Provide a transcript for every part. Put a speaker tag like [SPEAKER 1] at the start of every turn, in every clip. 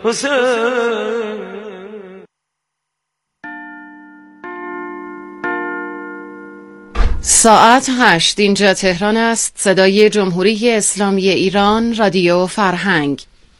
[SPEAKER 1] حسین.
[SPEAKER 2] ساعت 8 اینجا تهران است. صدای جمهوری اسلامی ایران، رادیو فرهنگ.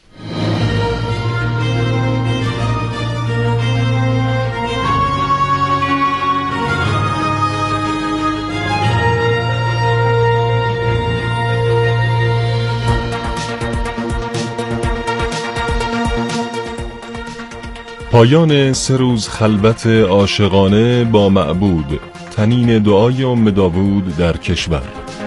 [SPEAKER 3] پایان 3 روز خلوت عاشقانه با معبود، تنین دعای ام داوود در کشور.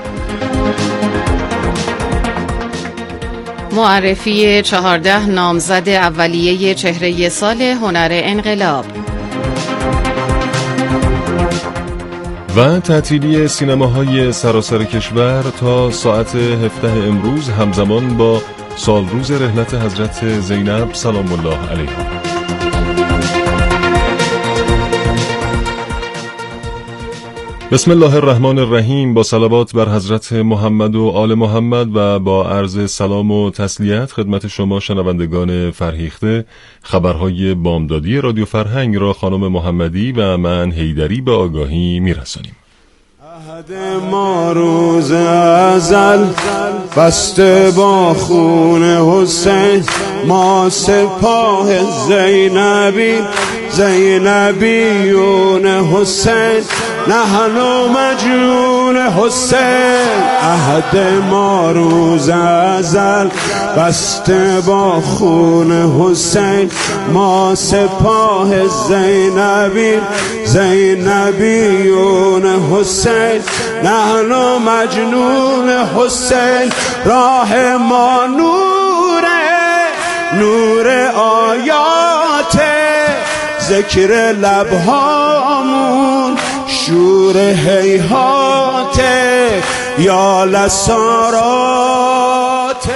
[SPEAKER 2] معرفی 14 نامزد اولیه چهره سال هنر انقلاب
[SPEAKER 3] و تعطیلی سینماهای سراسر کشور تا ساعت 17 امروز، همزمان با سالروز رحلت حضرت زینب سلام الله علیها. بسم الله الرحمن الرحیم. با صلوات بر حضرت محمد و آل محمد و با عرض سلام و تسلیت خدمت شما شنوندگان فرهیخته، خبرهای بامدادی رادیو فرهنگ را خانم محمدی و من حیدری به آگاهی میرسانیم.
[SPEAKER 4] عهد ما روز ازل بسته با خون حسین، ما سپاه زینبیون حسین، نحن مجنون حسین. عهد ما روز ازل بسته با خون حسین، ما سپاه زینبیون حسین، نحن مجنون حسین. راه ما نور آیات، ذکر لبهامون شور هیهات، یا لسارات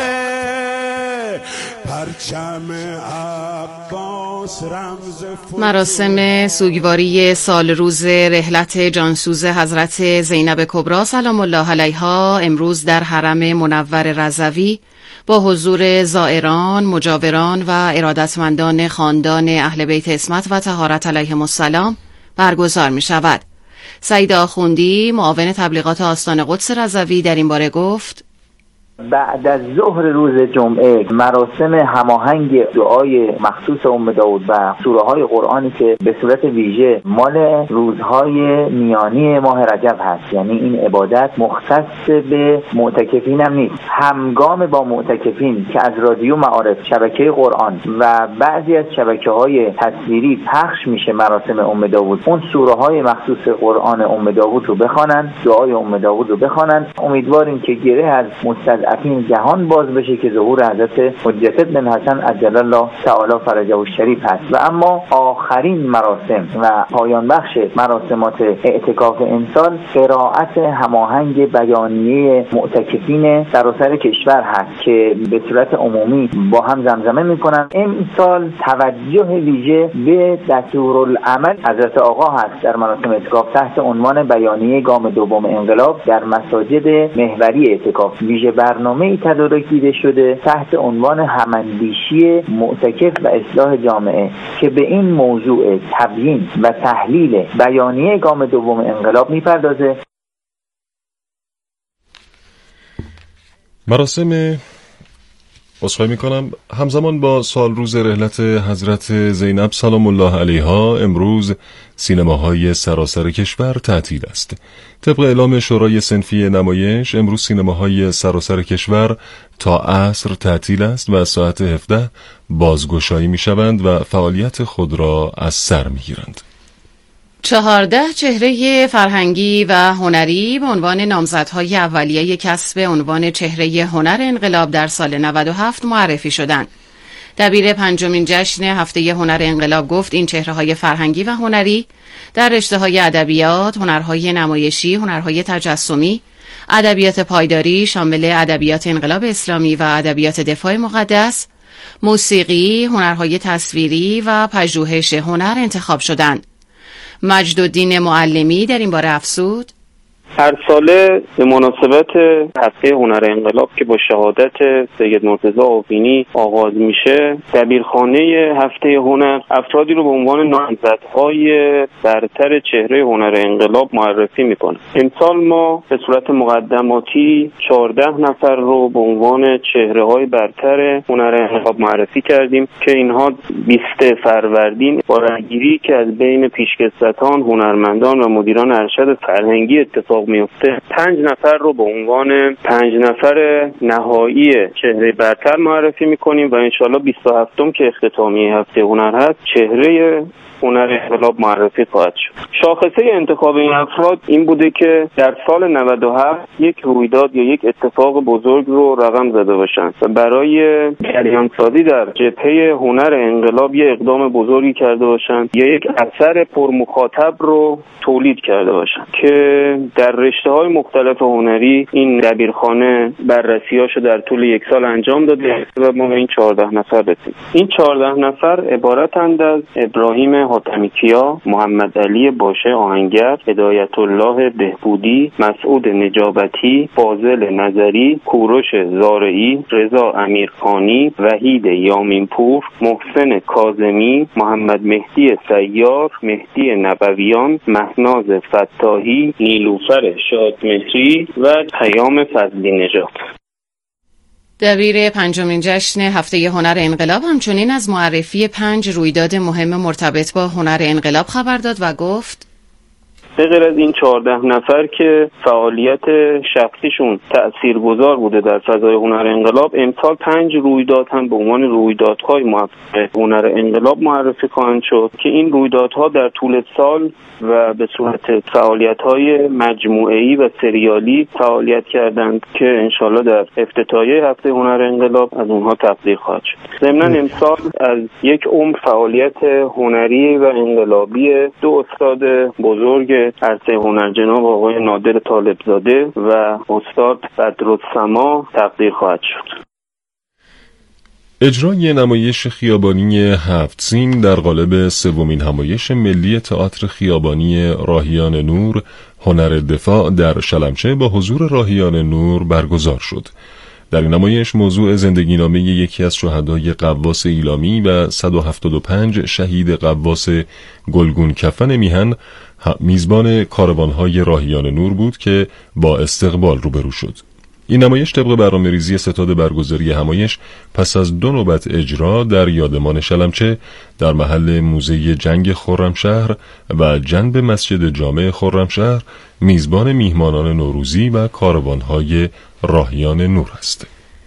[SPEAKER 4] پرچم عباس رمز.
[SPEAKER 2] مراسم سوگواری سال روز رحلت جانسوز حضرت زینب کبری سلام الله علیها امروز در حرم منور رضوی با حضور زائران، مجاوران و ارادتمندان خاندان اهل بیت عصمت و طهارت علیهم السلام برگزار می شود. سعید آخوندی، معاون تبلیغات آستان قدس رضوی، در این باره گفت:
[SPEAKER 5] بعد از ظهر روز جمعه مراسم هماهنگ دعای مخصوص ام داوود و سوره های قرآنی که به صورت ویژه مال روزهای میانی ماه رجب هست، یعنی این عبادت مختص به معتکفین هم نیست، همگام با معتکفین که از رادیو معارف، شبکه قرآن و بعضی از شبکه‌های تصویری پخش میشه مراسم ام داوود، اون سوره های مخصوص قرآن ام داوود رو بخوانن، دعای ام داوود رو بخوانن. امیدواریم که گره از مستضعفین جهان باز بشه که ظهور حضرت حجت بن حسن عجل الله تعالی فرجه الشریف هست. و اما آخرین مراسم و پایان بخش مراسمات اعتکاف امسال قرائت هماهنگ بیانیه معتکفین سراسر کشور هست که به صورت عمومی با هم زمزمه میکنن. امسال توجه ویژه به دستورالعمل حضرت آقا هست در مراسم اعتکاف تحت عنوان بیانیه گام دوم انقلاب در مساجد محوری اعتکاف. ویژه برنامه‌ای تدارک دیده شده تحت عنوان هماندیشی معتکف و اصلاح جامعه که به این موضوع تبیین و تحلیل بیانیه گام دوم انقلاب میپردازه.
[SPEAKER 3] مراسم عذرخواهی میکنم همزمان با سال روز رحلت حضرت زینب سلام الله علیها امروز سینماهای سراسر کشور تعطیل است. طبق اعلام شورای صنفی نمایش امروز سینماهای سراسر کشور تا عصر تعطیل است و ساعت 17 بازگشایی میشوند و فعالیت خود را از سر میگیرند.
[SPEAKER 2] 14 چهره فرهنگی و هنری به عنوان نامزدهای اولیه کسب عنوان چهره هنر انقلاب در سال 97 معرفی شدند. دبیر پنجمین جشن هفته هنر انقلاب گفت این چهره‌های فرهنگی و هنری در رشته‌های ادبیات، هنرهای نمایشی، هنرهای تجسمی، ادبیات پایداری شامل ادبیات انقلاب اسلامی و ادبیات دفاع مقدس، موسیقی، هنرهای تصویری و پژوهش هنر انتخاب شدند. مجدالدین معلمی در این باره افزود:
[SPEAKER 1] هر ساله به مناسبت هفته هنر انقلاب که با شهادت سید مرتضی آوینی آغاز میشه، دبیرخانه هفته هنر افرادی رو به عنوان نامزدهای برتر چهره هنر انقلاب معرفی میکنه. امسال ما به صورت مقدماتی 14 نفر رو به عنوان چهره‌های برتر هنر انقلاب معرفی کردیم که اینها 20 فروردین با رأیگیری که از بین پیشکسوتان، هنرمندان و مدیران ارشد فرهنگی اتفاق میفته 5 نفر رو به عنوان 5 نفر نهایی چهره برتر معرفی میکنیم و انشالله 27م که اختتامیه هفته هنر هست چهره هنر انقلاب معرفی خواهد شد. شاخصه انتخاب این افراد این بوده که در سال 97 یک رویداد یا یک اتفاق بزرگ رو رقم زده باشند و برای جریان سازی در جبهه هنر انقلاب یک اقدام بزرگی کرده باشند یا یک اثر پرمخاطب رو تولید کرده باشند که در رشته‌های مختلف هنری این دبیرخانه بررسی‌هاشو در طول یک سال انجام داده و ما به این 14 نفر رسیدیم. این 14 نفر عبارتند از ابراهیم حاتمی‌کیا، محمد علی باشه آهنگر، هدایت الله بهبودی، مسعود نجابتی، فاضل نظری، کوروش زارعی، رضا امیرخانی، وحید یامینپور، محسن کاظمی، محمد مهدی سیار، مهدی نبویان، مهناز فتاحی، نیلوفر شادمهری و پیام فضلی نژاد.
[SPEAKER 2] دبیر پنجمین جشن هفته هنر انقلاب همچنین از معرفی 5 رویداد مهم مرتبط با هنر انقلاب خبر داد و گفت
[SPEAKER 1] به غیر از این 14 نفر که فعالیت شخصیشون تأثیرگذار بوده در فضای هنر انقلاب، امسال 5 رویداد هم به عنوان رویدادهای موفق هنر انقلاب معرفی خواهند شد که این رویدادها در طول سال و به صورت فعالیت‌های مجموعه‌ای و سریالی فعالیت کردند که انشالله در افتتاحیه هفته هنر انقلاب از اونها تبلیغ خواهد شد. ضمناً امسال از یک عمر فعالیت هنری و انقلابی 2 استاد بزرگ عرصه هنر جناب آقای نادر طالبزاده و استاد بدرالسما تقدیر خواهد شد.
[SPEAKER 3] اجرای نمایش خیابانی 7 سین در قالب 3مین نمایش ملی تئاتر خیابانی راهیان نور هنر دفاع در شلمچه با حضور راهیان نور برگزار شد. در این نمایش موضوع زندگینامه یکی از شهدای قواس ایلامی و 175 شهید قواس گلگون کفن میهن میزبان کاروانهای راهیان نور بود که با استقبال روبرو شد. این نمایش طبق برنامه‌ریزی ستاد برگزاری همایش پس از 2 نوبت اجرا در یادمان شلمچه در محل موزه جنگ خرمشهر و جنب مسجد جامع خرمشهر میزبان میهمانان نوروزی و کاروانهای راهیان نور است.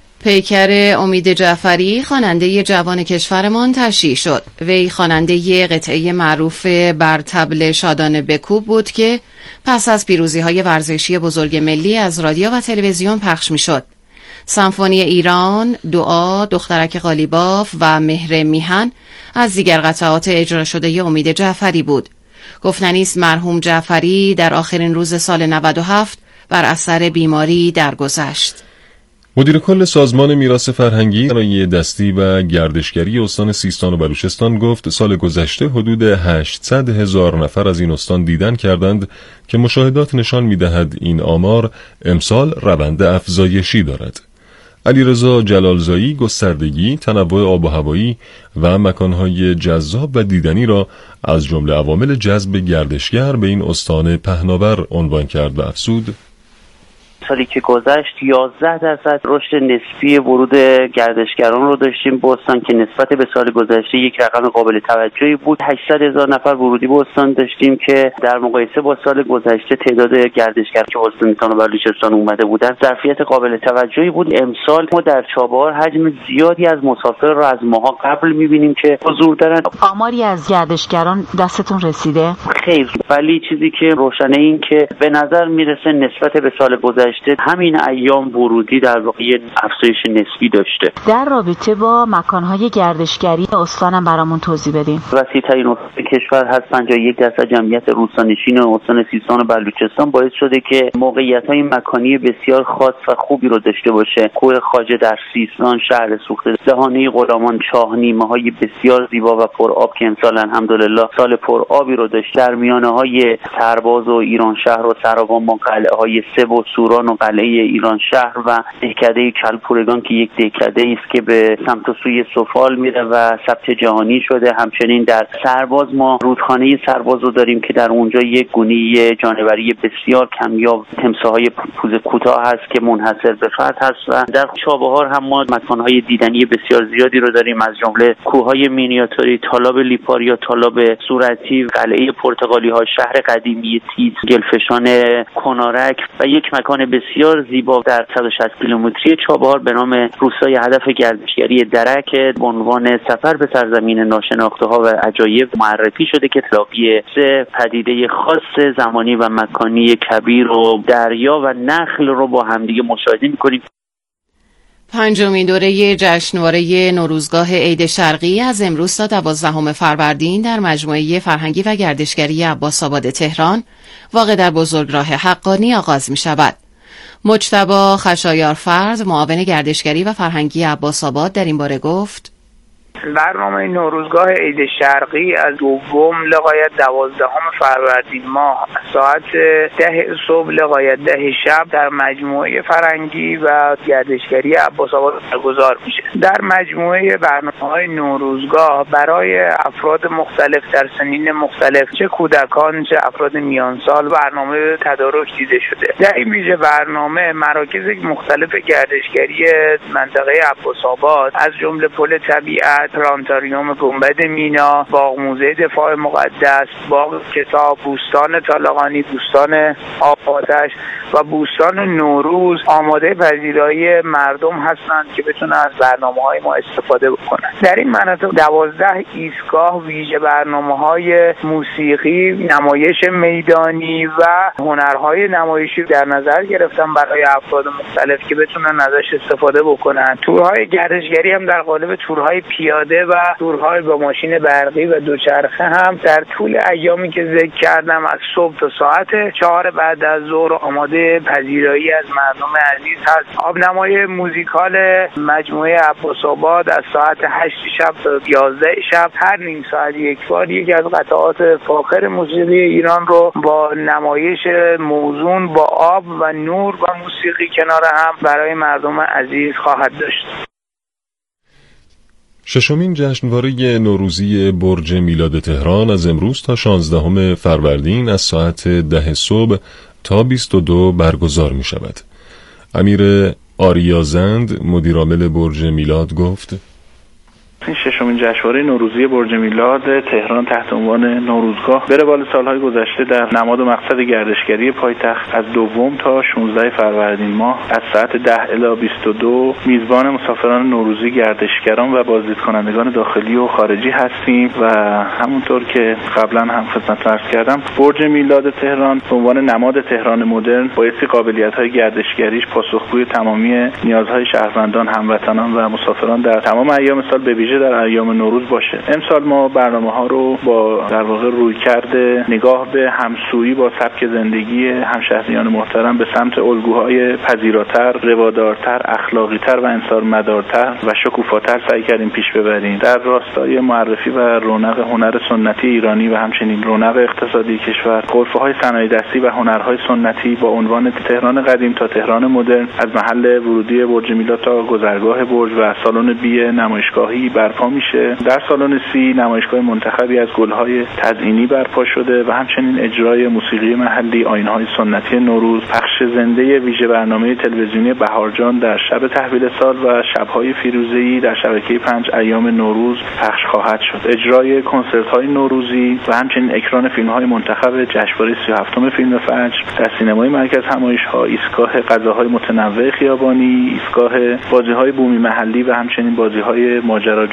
[SPEAKER 2] پیکر امید جعفری خواننده جوان کشورمان تشییع شد. وی خواننده قطعه معروف بر طبل شادان بکوب بود که پس از پیروزی‌های ورزشی بزرگ ملی از رادیو و تلویزیون پخش می‌شد. سمفونی ایران، دعا، دخترک قالیباف و مهر میهن از دیگر قطعات اجرا شده امید جعفری بود. گفتنی است مرحوم جعفری در آخرین روز سال 97 بر اثر بیماری درگذشت.
[SPEAKER 3] مدیر کل سازمان میراث فرهنگی صنایع دستی و گردشگری استان سیستان و بلوچستان گفت سال گذشته حدود 800,000 نفر از این استان دیدن کردند که مشاهدات نشان می‌دهد این آمار امسال روند افزایشی دارد. علیرضا جلالزایی گستردگی، تنوع آب و هوایی و مکانهای جذاب و دیدنی را از جمله عوامل جذب گردشگر به این استان پهناور عنوان کرد و افزود
[SPEAKER 6] سالی که گذشت 11% رشد نسبی ورود گردشگران رو داشتیم به استان که نسبت به سال گذشته یک رقم قابل توجهی بود. 800,000 نفر ورودی به استان داشتیم که در مقایسه با سال گذشته تعداد گردشگران که استان سیستان و بلوچستان اومده بودن ظرفیت قابل توجهی بود. امسال ما در چابهار حجم زیادی از مسافر رو از ماها قبل می‌بینیم که حضور دارن.
[SPEAKER 7] آماری از گردشگران دستتون رسیده؟
[SPEAKER 6] خیر، ولی چیزی که روشنه این که به نظر میرسه نسبت به سال گذشته گذشته همین ایام ورودی در واقع افزایش نسبی داشته.
[SPEAKER 7] در رابطه با مکانهای گردشگری استانم برامون توضیح بدین.
[SPEAKER 6] وسیع‌ترین استان کشور هست، 51% جمعیت روستانشین استان سیستان و بلوچستان باعث شده که موقعیت‌های مکانی بسیار خاص و خوبی رو داشته باشه. کوه خواجه در سیستان، شهر سوخته دهانه غلامان، چاه‌نیمه‌های بسیار زیبا و پرآب که امسال الحمدلله سال پرآبی رو داشت. در میانه‌های سرباز و ایران شهر و سراوان ما قلعه‌های سب و سوران و قلعه ایران شهر و دهکده کلپورگان که یک دهکده است که به سمت و سوی سفال میره و ثبت جهانی شده. همچنین در سرباز ما رودخانه سرباز رو داریم که در اونجا یک گونه جانوری بسیار کمیاب تمساح‌های پوزه کوتاه هست که منحصر به فرد هست و در چابهار هم ما مکان‌های دیدنی بسیار زیادی رو داریم، از جمله کوههای مینیاتوری، تالاب لیپاریا، تالاب صورتی، قلعه پرتغالی‌ها، شهر قدیمی تیز، گلفشان کنارک و یک مکان بسیار زیبا در 160 کیلومتری چابهار به نام روستای هدف گردشگری درک به عنوان سفر به سرزمین ناشناخته‌ها و عجایب معرفی شده که تلاقی سه پدیده خاص زمانی و مکانی کبیر و دریا و نخل رو با همدیگه مشاهده می‌کنیم.
[SPEAKER 2] پنجمین دوره جشنواره نوروزگاه عید شرقی از امروز تا 12 فروردین در مجموعه فرهنگی و گردشگری عباس‌آباد تهران واقع در بزرگراه حقانی آغاز می شود. مجتبی خشایارفرد معاون گردشگری و فرهنگی عباس‌آباد در این باره گفت:
[SPEAKER 8] برنامه نوروزگاه عید شرقی از 2 لغایت 12 فروردین ماه ساعت 10 صبح لغایت 10 شب در مجموعه فرهنگی و گردشگری عباس‌آباد برگزار میشه. در مجموعه برنامه‌های نوروزگاه برای افراد مختلف در سنین مختلف، چه کودکان چه افراد میانسال، برنامه تدارک دیده شده. در این ویژه برنامه مراکز مختلف گردشگری منطقه عباس‌آباد از جمله پل طبیعت، پلانتاریوم گنبد مینا، باغ موزه دفاع مقدس، باغ کتاب، بوستان طالقانی، بوستان آب‌آتش و بوستان نوروز آماده پذیرایی مردم هستند که بتونن از برنامه‌های ما استفاده بکنن. در این مناطق 12 ایستگاه ویژه برنامه‌های موسیقی، نمایش میدانی و هنرهای نمایشی در نظر گرفتن برای افراد مختلف که بتونن ازش استفاده بکنن. تورهای گردشگری هم در قالب تورهای پیاده و تورهای با ماشین برقی و دوچرخه هم در طول ایامی که ذکر کردم از صبح تا ساعت 4 بعد از ظهر آماده پذیرایی از مردم عزیز هست. آبنمای موزیکال مجموعه عباس‌آباد از ساعت 8 شب تا 11 شب هر نیم ساعت یک بار یکی از قطعات فاخر موسیقی ایران رو با نمایش موزون با آب و نور و موسیقی کنار هم برای مردم عزیز خواهد داشت.
[SPEAKER 3] ششمین جشنواره نوروزی برج میلاد تهران از امروز تا 16 فروردین از ساعت 10 صبح تا 22 برگزار می شود. امیر آریازند مدیرعامل برج میلاد گفت:
[SPEAKER 9] این ششمین جشنواره نوروزی برج میلاد تهران تحت عنوان نوروزگاه به روال سالهای گذشته در نماد و مقصد گردشگری پایتخت از 2 تا 16 فروردین ماه از ساعت 10 الی 22 میزبان مسافران نوروزی، گردشگران و بازدید کنندگان داخلی و خارجی هستیم و همونطور که قبلا هم خدمتتون عرض کردم برج میلاد تهران به عنوان نماد تهران مدرن بایستی قابلیت‌های گردشگریش پاسخگوی تمامی نیازهای شهروندان، هموطنان و مسافران در تمام ایام سال به ویژه در ایام نوروز باشه. امسال ما برنامه‌ها رو با در واقع رویکرد نگاه به همسویی با سبک زندگی همشهریان محترم به سمت الگوهای پذیراتر، روادارتر، اخلاقی‌تر و انسان‌مدارتر و شکوفاتر سعی کردیم پیش ببریم. در راستای معرفی و رونق هنر سنتی ایرانی و همچنین رونق اقتصادی کشور، غرفه‌های صنایع دستی و هنرهای سنتی با عنوان تهران قدیم تا تهران مدرن از محل ورودی برج میلاد تا گذرگاه برج و سالن بی نمایشگاهی برپا میشه. در سالن سی نمایشگاه منتخبی از گل‌های تزئینی برپا شده و همچنین اجرای موسیقی محلی، آیین‌های سنتی نوروز، پخش زنده ویژه برنامه تلویزیونی بهارجان در شب تحویل سال و شب‌های فیروزه‌ای در شبکه 5 ایام نوروز پخش خواهد شد. اجرای کنسرت‌های نوروزی و همچنین اکران فیلم‌های منتخب جشنواره 37م فیلم فجر در سینمای مرکز همایش‌ها، ایستگاه غذاهای متنوع خیابانی، ایستگاه بازی‌های بومی محلی و همچنین بازی‌های ماجراجو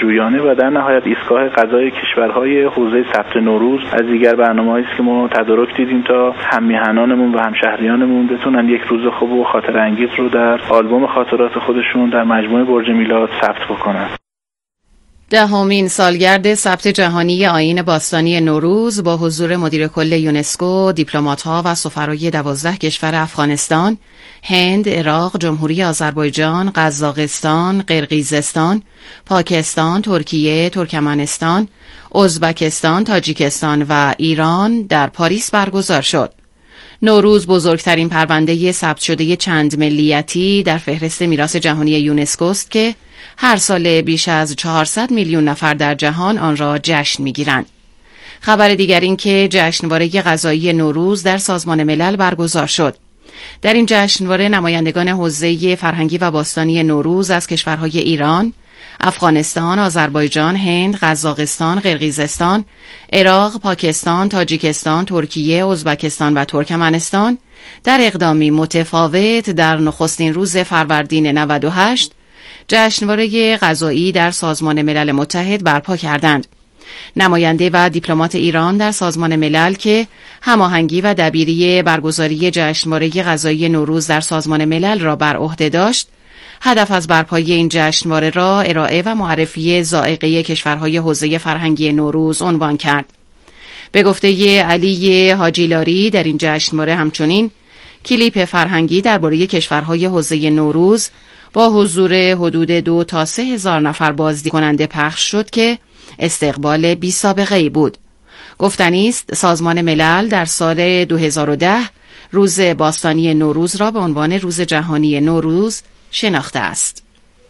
[SPEAKER 9] بازجویانه و در نهایت ایستگاه قضای کشورهای حوزه ثبت نوروز از دیگر برنامه‌هایی است که ما تدارک دیدیم تا هم‌میهنانمون و همشهریانمون بتونن یک روز خوب و خاطر انگیز رو در آلبوم خاطرات خودشون در مجموعه برج میلاد ثبت بکنن.
[SPEAKER 2] دهمین سالگرد ثبت جهانی آیین باستانی نوروز با حضور مدیر کل یونسکو، دیپلمات‌ها و سفرای 12 کشور افغانستان، هند، عراق، جمهوری آذربایجان، قزاقستان، قرقیزستان، پاکستان، ترکیه، ترکمنستان، ازبکستان، تاجیکستان و ایران در پاریس برگزار شد. نوروز بزرگترین پرونده ثبت شده چند ملیتی در فهرست میراث جهانی یونسکو است که هر سال بیش از 400 میلیون نفر در جهان آن را جشن می‌گیرند. خبر دیگر این که جشنواره غذایی نوروز در سازمان ملل برگزار شد. در این جشنواره نمایندگان حوزه فرهنگی و باستانی نوروز از کشورهای ایران، افغانستان، آذربایجان، هند، قزاقستان، قرقیزستان، عراق، پاکستان، تاجیکستان، ترکیه، ازبکستان و ترکمنستان در اقدامی متفاوت در نخستین روز فروردین 98 جشنواره غذایی در سازمان ملل متحد برپا کردند. نماینده و دیپلمات ایران در سازمان ملل که هماهنگی و دبیری برگزاری جشنواره غذایی نوروز در سازمان ملل را بر عهده داشت، هدف از برپایی این جشنواره را ارائه و معرفی ذائقه کشورهای حوزه فرهنگی نوروز عنوان کرد. به گفته علی حاجیلاری در این جشنواره همچنین کلیپ فرهنگی درباره کشورهای حوزه نوروز با حضور حدود 2 تا 3 هزار نفر بازدید کننده پخش شد که استقبال بی سابقه ای بود. گفتنی است سازمان ملل در سال 2010 روز باستانی نوروز را به عنوان روز جهانی نوروز شناخته است.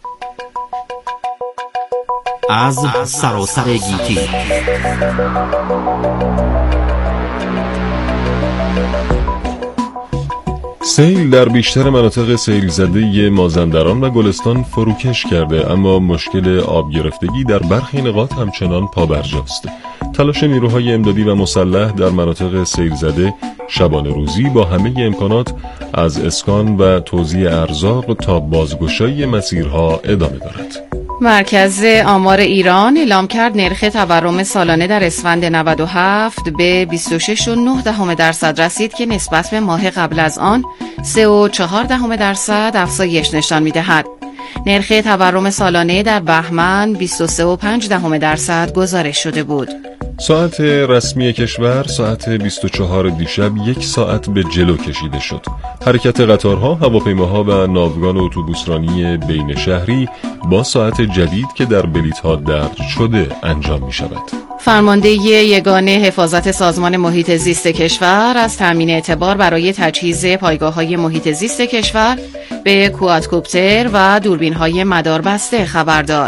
[SPEAKER 10] از سراسر گیتی
[SPEAKER 3] سیل در بیشتر مناطق سیل زده مازندران و گلستان فروکش کرده، اما مشکل آب گرفتگی در برخی نقاط همچنان پابرجاست. تلاش نیروهای امدادی و مسلح در مناطق سیل زده شبانه روزی با همه امکانات از اسکان و توزیع ارزاق تا بازگشایی مسیرها ادامه دارد.
[SPEAKER 2] مرکز آمار ایران اعلام کرد نرخ تورم سالانه در اسفند 97 به 26.9% رسید که نسبت به ماه قبل از آن 3.4% افزایش نشان می‌دهد. نرخ تورم سالانه در بهمن 23.5% گزارش شده بود.
[SPEAKER 3] ساعت رسمی کشور ساعت 24 دیشب 1 ساعت به جلو کشیده شد. حرکت قطارها، هواپیماها و ناوگان اتوبوسرانی بین شهری با ساعت جدید که در بلیط‌ها درج شده انجام می شود.
[SPEAKER 2] فرمانده یگانه حفاظت سازمان محیط زیست کشور از تامین اعتبار برای تجهیز پایگاه‌های محیط زیست کشور به کوادکوپتر و دوربین‌های مداربسته خبر داد.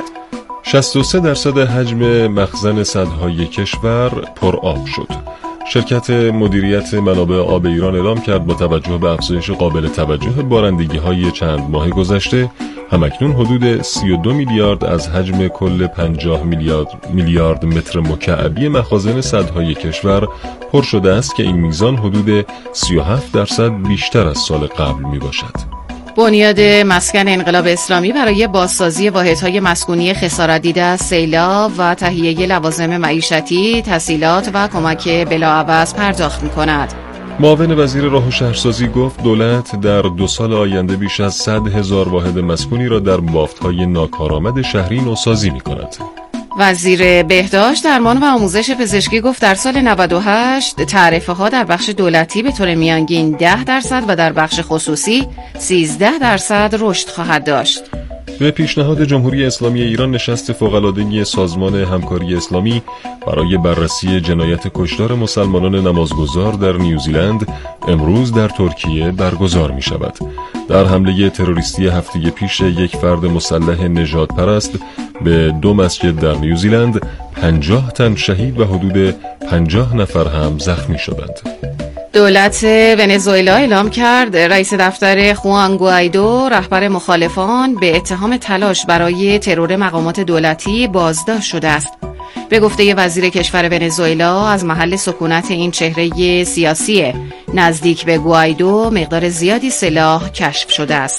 [SPEAKER 3] 63% حجم مخزن سدهای کشور پر آب شد. شرکت مدیریت منابع آب ایران اعلام کرد با توجه به افزایش قابل توجه بارندگی‌های چند ماه گذشته، همکنون حدود 32 میلیارد از حجم کل 50 میلیارد متر مکعبی مخازن سدهای کشور پر شده است که این میزان حدود 37% بیشتر از سال قبل می باشد.
[SPEAKER 2] بنیاد مسکن انقلاب اسلامی برای بازسازی واحدهای مسکونی خسارت دیده از سیلاب و تهیه لوازم معیشتی، تسهیلات و کمک بلاعوض پرداخت می‌کند.
[SPEAKER 3] معاون وزیر راه و شهرسازی گفت دولت در 2 سال آینده بیش از 100,000 واحد مسکونی را در بافت‌های ناکارآمد شهری نوسازی می‌کند.
[SPEAKER 2] وزیر بهداشت، درمان و آموزش پزشکی گفت در سال 98 تعرفه ها در بخش دولتی به طور میانگین 10% و در بخش خصوصی 13% رشد خواهد داشت.
[SPEAKER 3] به پیشنهاد جمهوری اسلامی ایران نشست فوق‌العاده سازمان همکاری اسلامی برای بررسی جنایت کشتار مسلمانان نمازگزار در نیوزیلند امروز در ترکیه برگزار می شود. در حمله تروریستی هفته پیش یک فرد مسلح نژاد پرست به 2 مسجد در نیوزیلند 50 تن شهید و حدود 50 نفر هم زخمی شدند.
[SPEAKER 2] دولت ونزوئلا اعلام کرد رئیس دفتر خوان گوایدو رهبر مخالفان به اتهام تلاش برای ترور مقامات دولتی بازداشت شده است. به گفته وزیر کشور ونزوئلا از محل سکونت این چهره سیاسی نزدیک به گوایدو مقدار زیادی سلاح کشف شده است.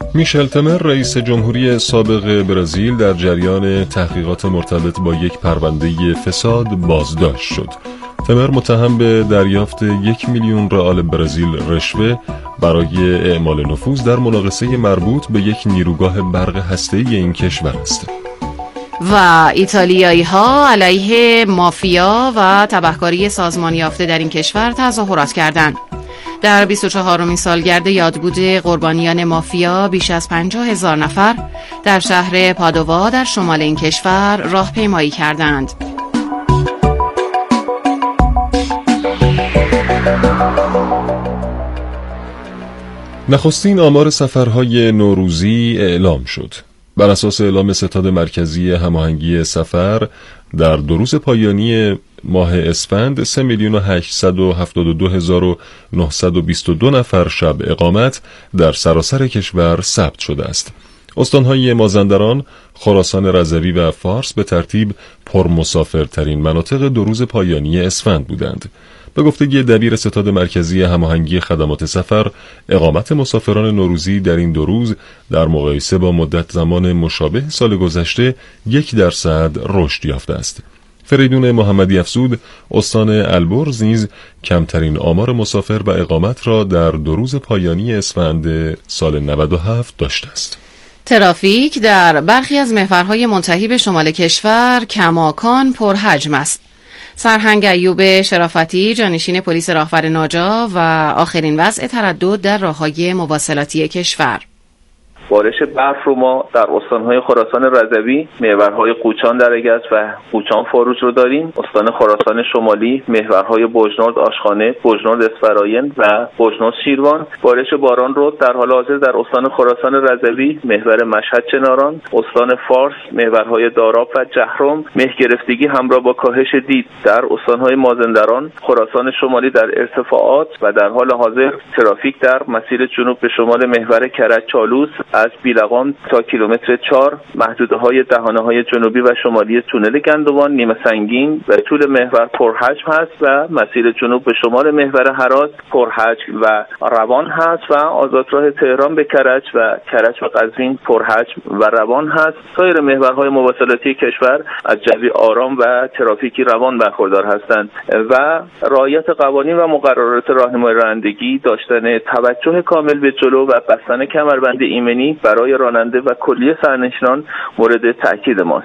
[SPEAKER 3] میشل تمر رئیس جمهوری سابق برزیل در جریان تحقیقات مرتبط با یک پرونده فساد بازداشت شد. تمر متهم به دریافت 1 میلیون رئال برزیل رشوه برای اعمال نفوذ در مناقصه مربوط به یک نیروگاه برق هسته‌ای این کشور است.
[SPEAKER 2] و ایتالیایی ها علیه مافیا و تبهکاری سازمان یافته در این کشور تظاهرات کردند. در 24مین سالگرد یادبود قربانیان مافیا بیش از 50,000 نفر در شهر پادووا در شمال این کشور راهپیمایی کردند.
[SPEAKER 3] نخستین آمار سفرهای نوروزی اعلام شد. بر اساس اعلام ستاد مرکزی هماهنگی سفر در 2 روز پایانی ماه اسفند 3,872,922 نفر شب اقامت در سراسر کشور ثبت شده است. استانهای مازندران، خراسان رضوی و فارس به ترتیب پرمسافرترین مناطق 2 روز پایانی اسفند بودند. به گفته دبیر ستاد مرکزی هماهنگی خدمات سفر، اقامت مسافران نوروزی در این 2 روز در مقایسه با مدت زمان مشابه سال گذشته 1% رشد یافته است. فریدون محمدی افزود استان البرز نیز کمترین آمار مسافر و اقامت را در 2 روز پایانی اسفند سال 97 داشته است.
[SPEAKER 2] ترافیک در برخی از محورهای منتهی به شمال کشور کماکان پرحجم است. سرهنگ ایوب شرافتی، جانشین پلیس راهور ناجا و آخرین وضع تردد در راههای مواصلاتی کشور.
[SPEAKER 11] بارش برف رو ما در استانهای خراسان رضوی، محورهای قوچان درگز و قوچان فاروج رو داریم. استان خراسان شمالی، محورهای بوجنورد آشخانه، بوجنورد اسفراین و بوجنورد شیروان. بارش باران رو در حال حاضر در استان خراسان رضوی، محور مشهد چناران، استان فارس، محورهای داراب و جهرم. مه گرفتگی همراه با کاهش دید در استانهای مازندران، خراسان شمالی در ارتفاعات و در حال حاضر ترافیک در مسیر جنوب به شمال محور کرج چالوس از بیلقان تا کیلومتر 4، محدوده‌های دهانه‌های جنوبی و شمالی تونل گندوان نیمه سنگین و طول محور پرحجم هست و مسیر جنوب به شمال محور هرات پرحجم و روان هست و آزادراه تهران به کرج و کرج و قزوین پرحجم و روان هست. سایر محورهای مواصلاتی کشور از جوی آرام و ترافیکی روان برخوردار هستند و رعایت قوانین و مقررات راهنمای رانندگی، داشتن توجه کامل به جلو و بستن کمربند ایمنی برای راننده و کلیه سرنشینان مورد تأکید ماست.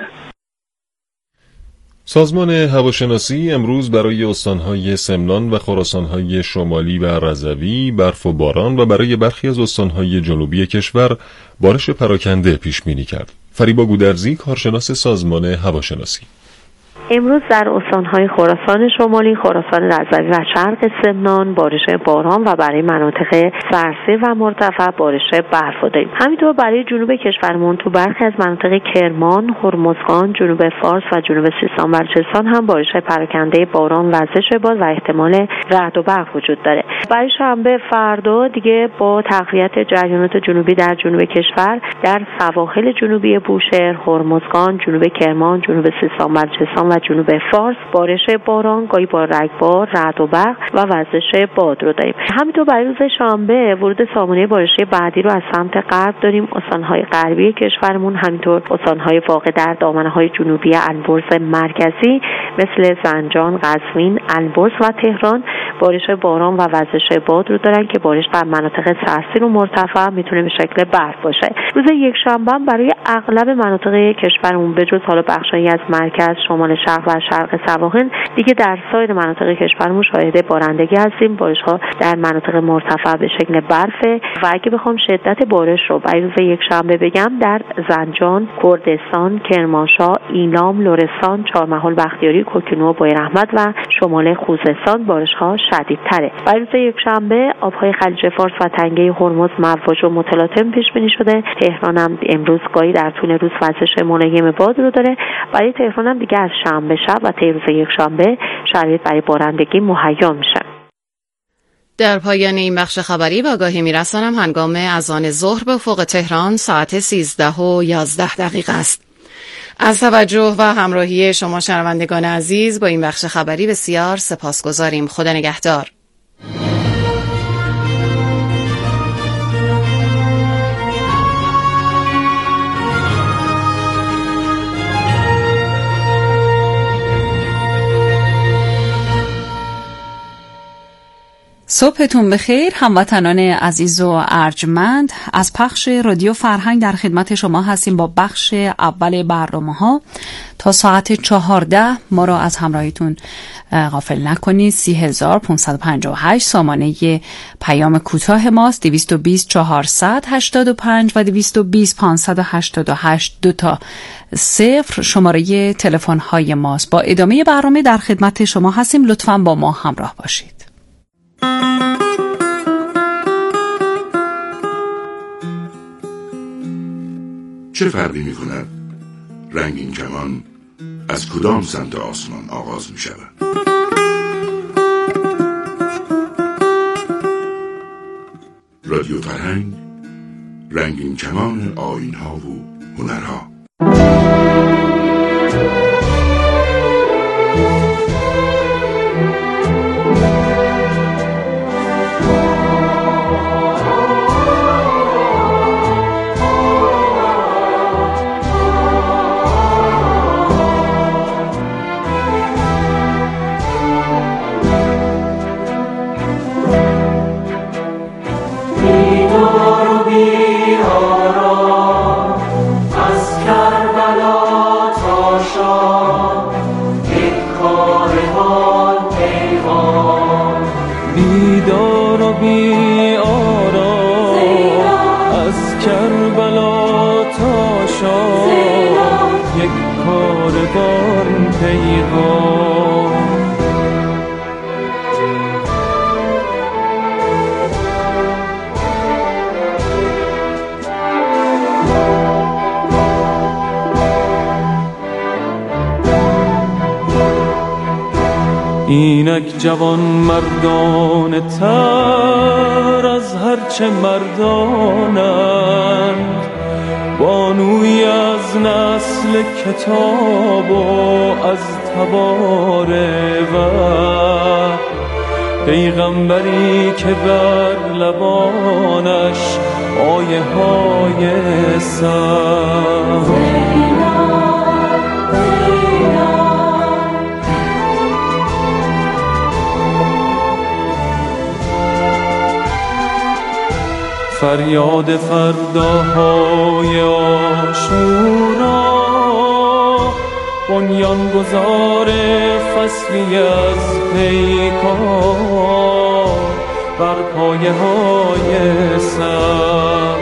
[SPEAKER 3] سازمان هواشناسی امروز برای استانهای سمنان و خراسانهای شمالی و رضوی برف و باران و برای برخی از استانهای جنوبی کشور بارش پراکنده پیش بینی کرد. فریبا گودرزی، کارشناس سازمان هواشناسی:
[SPEAKER 12] امروز در استان‌های خراسان شمالی، خراسان رضوی و شرق سمنان بارش باران و برای مناطق سرسه و مرتفع بارش برف داریم. همینطور برای جنوب کشورمون تو برخی از مناطق کرمان، هرمزگان، جنوب فارس و جنوب سیستان و بلوچستان هم بارش پراکنده باران وزش باد و احتمال رعد و برق وجود داره. برای شنبه فردا دیگه با تقویت جریانات جنوبی در جنوب کشور در سواحل جنوبی بوشهر، هرمزگان، جنوب کرمان، جنوب سیستان و بلوچستان و جنوب فارس بارش باران گاهی با رگبار، رعد و برق و وزش باد رو داریم. همینطور برای روز شنبه ورود سامانه بارشی بعدی رو از سمت غرب داریم. استان‌های غربی کشورمون، همینطور استان‌های واقع در دامنه‌های جنوبی البرز مرکزی مثل زنجان، قزوین، البرز و تهران بارش باران و وزش باد رو دارن که بارش در مناطق سرسیر و مرتفع میتونه به شکل برف باشه. روز یکشنبه برای اغلب مناطق کشورمون به جز حالا بخشایی از مرکز، شمال شرق و شرق سواحل دیگه در سایر مناطق کشورمون شاهد بارندگی هستیم. بارش‌ها در مناطق مرتفع به شکل برفه و اگه بخوام شدت بارش رو برای روز یکشنبه بگم، در زنجان، کردستان، کرمانشاه، ایلام، لرستان، چهارمحال، بختیاری، کوکنو، بویراحمد و شمال خوزستان بارش‌ها شدیدتره. برای روز یکشنبه آب‌های خلیج فارس و تنگه هرمز مواج و متلاطم پیش بینی شده. تهران هم امروز گاهی در طول روز وزش ملایم باد رو داره. برای تهران هم دیگه از شنبه شب و تا روز یکشنبه شرایط برای بارندگی مهیا میشه.
[SPEAKER 2] در پایان این بخش خبری با آگاهی میرسانم هنگام اذان ظهر به افق تهران ساعت 13:11 است. از توجه و همراهی شما شنوندگان عزیز با این بخش خبری بسیار سپاسگزاریم. خدا نگهدار.
[SPEAKER 13] صبحتون بخیر هموطنان عزیز و ارجمند. از پخش رادیو فرهنگ در خدمت شما هستیم با بخش اول برنامه‌ها. تا ساعت 14 ما را از همراهیتون غافل نکنید. 30558 سامانه پیام کوتاه ماست. 220 485 و 220 588 2 تا 0 شماره تلفن های ماست. با ادامه برنامه در خدمت شما هستیم. لطفاً با ما همراه باشید.
[SPEAKER 14] چه فرقی می کند رنگین کمان از کدام سمت آسمان آغاز می شود؟ رادیو فرهنگ، رنگین کمان آیین‌ها و هنرها.
[SPEAKER 15] اینک جوان مردان تر از هرچه مردانند، بانوی از نسل کتاب و از تبار وحی، پیغمبری که بر لبانش آیه های سر. فریاد فرداهای عاشورا، بنیانگذار فصلی از پیکار بر پایه های سر.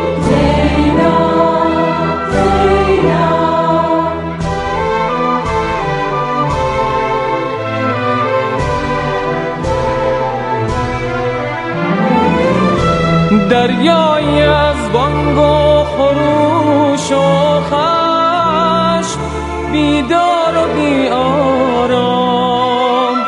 [SPEAKER 15] دریایی از بانگ و خروش و خشم، بیدار و بی آرام،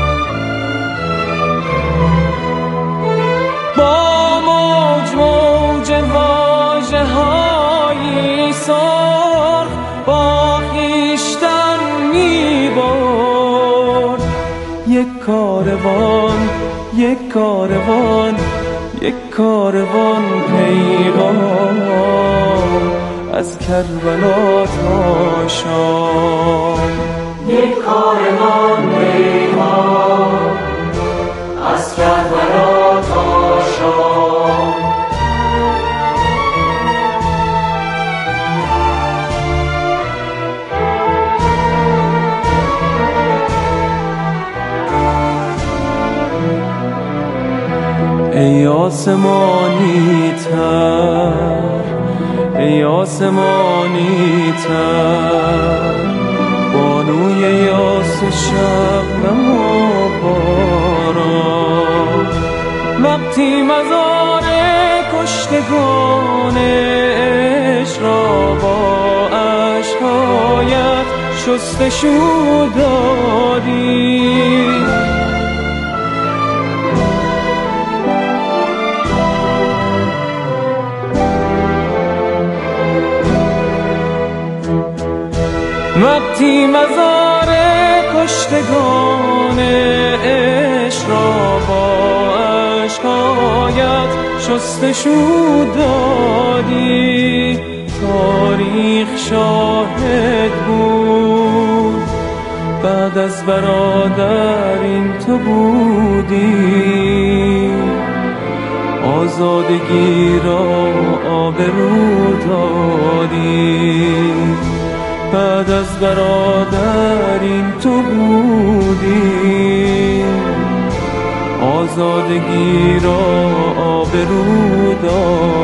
[SPEAKER 15] با موج موج واژه هایی سرخ با خویشتن می برد. یک کاروان یک کاروان یک کاروان پیغام از کربلا تا شام.
[SPEAKER 16] یک کاروان پیغام از کربلا تا شام.
[SPEAKER 15] ای آسمانی تر، ای آسمانی تر، بانوی یاس شبنم و باران، وقتی مزار کشتگان عشق را با عشقایت شستشو دادی. وقتی مزار کشتگان عشق را با عشقایت شستشو دادی، تاریخ شاهد بود بعد از برادر این تو بودی. آزادگی را آبرو دادی. بعد از برادر این تو بودی، آزادگی را آبرو دادی.